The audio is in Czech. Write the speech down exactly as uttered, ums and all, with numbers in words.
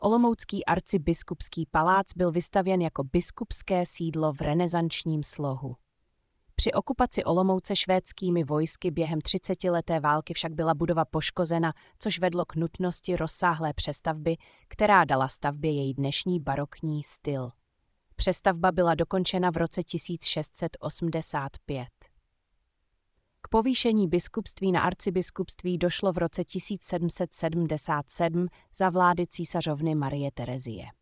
Olomoucký arcibiskupský palác byl vystavěn jako biskupské sídlo v renesančním slohu. Při okupaci Olomouce švédskými vojsky během třicetileté války však byla budova poškozena, což vedlo k nutnosti rozsáhlé přestavby, která dala stavbě její dnešní barokní styl. Přestavba byla dokončena v roce tisíc šest set osmdesát pět. K povýšení biskupství na arcibiskupství došlo v roce tisíc sedm set sedmdesát sedm za vlády císařovny Marie Terezie.